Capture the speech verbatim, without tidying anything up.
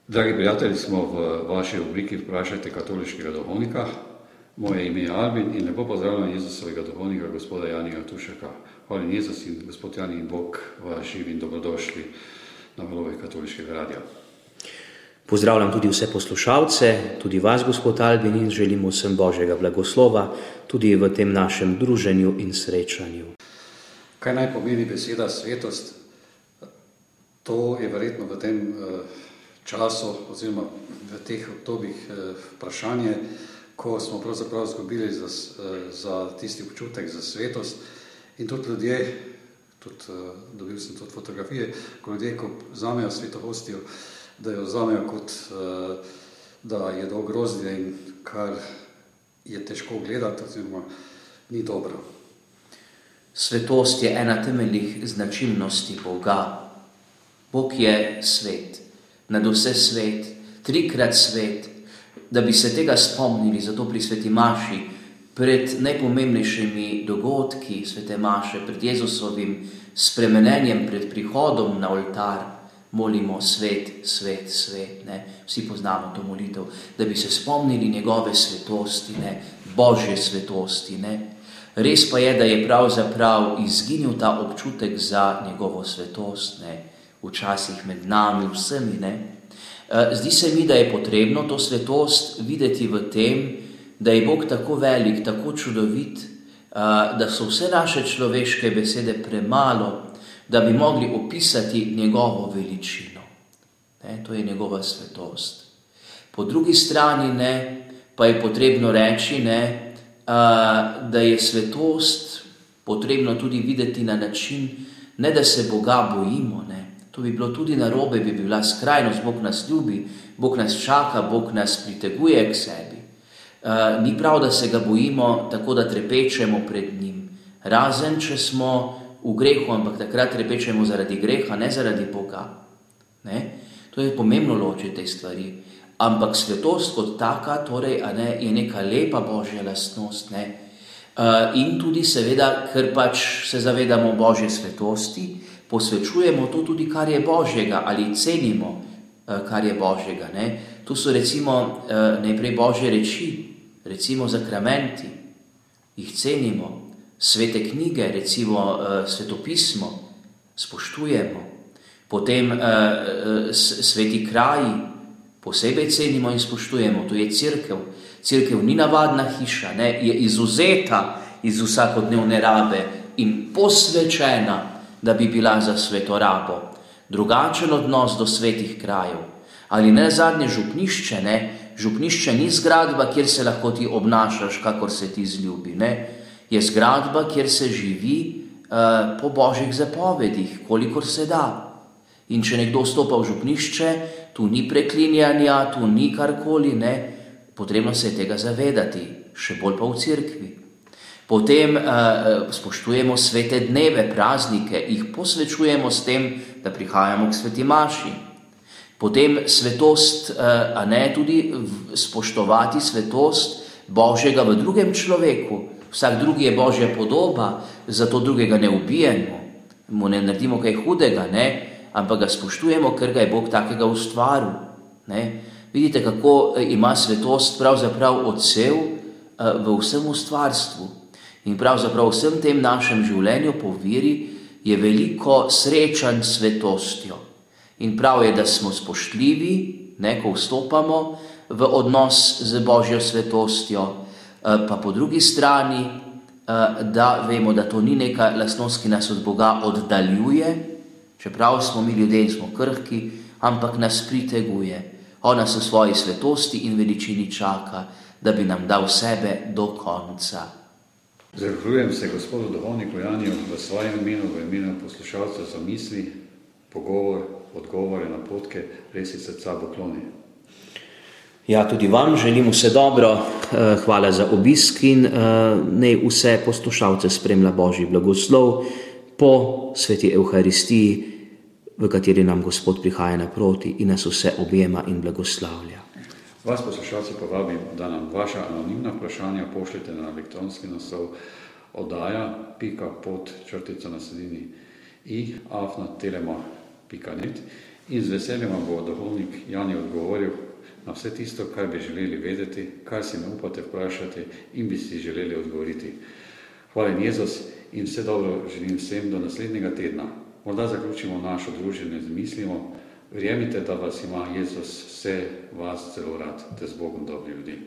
Dragi prijatelji, smo v vaši obliki Vprašajte katoliškega duhovnika. Moje ime je Albin in lepo pozdravljam Jezusovega duhovnika, gospoda Janija Tušeka. Hvala Jezus in gospod Jani in Bog vas živi in dobrodošli na valovih katoliškega radia. Pozdravljam tudi vse poslušalce, tudi vas, gospod Albin, in želimo vsem Božjega blagoslova tudi v tem našem druženju in srečanju. Kaj naj pomeni beseda svetost? To je verjetno v tem času oziroma v teh obdobjih vprašanje, ko smo pravzaprav izgubili za, za tisti občutek za svetost in tudi ljudje, tudi, dobil sem tudi fotografije, ko ljudje, ko vzamejo svetohostijo, da jo vzamejo kot, da je do grozdja in kar je težko gledati oziroma ni dobro. Svetost je ena temeljnih značilnosti Boga. Bog je svet. Nad vse svet, trikrat svet, da bi se tega spomnili, zato pri sveti maši, pred najpomembnejšimi dogodki svete maše, pred Jezusovim spremenenjem, pred prihodom na oltar, molimo svet, svet, svet, ne? Vsi poznamo to molitev, da bi se spomnili njegove svetosti, ne? Božje svetosti, ne? Res pa je, da je pravzaprav izginil ta občutek za njegovo svetost, ne? Včasih med nami vsemi, ne. Zdi se mi, da je potrebno to svetost videti v tem, da je Bog tako velik, tako čudovit, da so vse naše človeške besede premalo, da bi mogli opisati njegovo veličino. Ne, to je njegova svetost. Po drugi strani, ne, pa je potrebno reči, ne, da je svetost potrebno tudi videti na način, ne da se Boga bojimo, ne. To bi bilo tudi narobe, bi bila skrajnost, Bog nas ljubi, Bog nas čaka, Bog nas priteguje k sebi. Uh, ni prav, da se ga bojimo tako, da trepečemo pred njim. Razen, če smo v grehu, ampak takrat trepečemo zaradi greha, ne zaradi Boga. Ne? To je pomembno ločiti te stvari. Ampak svetost kot taka, torej, a ne, je neka lepa Božja lastnost. Ne? Uh, in tudi seveda, ker pač se zavedamo Božje svetosti, posvečujemo to tudi, kar je Božjega, ali cenimo, kar je Božjega. Ne? Tu so recimo najprej Božje reči, recimo zakramenti, jih cenimo, svete knjige, recimo svetopismo, spoštujemo, potem sveti kraji, posebej cenimo in spoštujemo, to je cerkev. Cerkev ni navadna hiša, ne? Je izvzeta iz vsakodnevne rabe in posvečena, da bi bila za svetorabo. Drugačen odnos do svetih krajev. Ali ne zadnje župnišče, ne? Župnišče ni zgradba, kjer se lahko ti obnašaš, kakor se ti zljubi, ne? Je zgradba, kjer se živi uh, po Božjih zapovedih, kolikor se da. In če nekdo stopa v župnišče, tu ni preklinjanja, tu ni karkoli, ne? Potrebno se je tega zavedati, še bolj pa v cerkvi. Potem uh, spoštujemo svete dneve, praznike, jih posvečujemo s tem, da prihajamo k sveti maši. Potem svetost, uh, a ne tudi v, spoštovati svetost Božjega v drugem človeku. Vsak drugi je Božja podoba, zato drugega ne ubijemo, mu ne naredimo kaj hudega, ne? Ampak ga spoštujemo, ker ga je Bog takega ustvaril. Ne? Vidite, kako ima svetost pravzaprav odsev uh, v vsem ustvarstvu. In pravzaprav vsem tem našem življenju po veri je veliko srečanj s svetostjo. In prav je, da smo spoštljivi, ne, ko vstopamo v odnos z Božjo svetostjo, pa po drugi strani, da vemo, da to ni neka lastnost, ki nas od Boga oddaljuje, čeprav smo mi ljudje in smo krhki, ampak nas priteguje. On nas v svoji svetosti in veličini čaka, da bi nam dal sebe do konca. Zahvaljujem se gospodu duhovniku Janiju v svojem imenu, v imenu poslušalcev za misli, pogovor, odgovore, napotke, res iz srca pokloni. Ja, tudi vam želim vse dobro, hvala za obisk in naj vse poslušalce spremlja Božji blagoslov po sveti Evharistiji, v kateri nam Gospod prihaja naproti in nas vse objema in blagoslavlja. Vas poslušalci povabim, da nam vaša anonimna vprašanja pošljete na elektronski naslov oddaja pika pod črtica na sredini i afna telema pika net In z veseljem vam bo duhovnik Jani odgovoril na vse tisto, kar bi želeli vedeti, kar si ne upate vprašati in bi si želeli odgovoriti. Hvala Jezus in vse dobro želim vsem do naslednjega tedna. Morda zaključimo našo druženje z mislimo, verjemite, da vas ima Jezus vse vas zelo rad, te z Bogom dobri ljudi.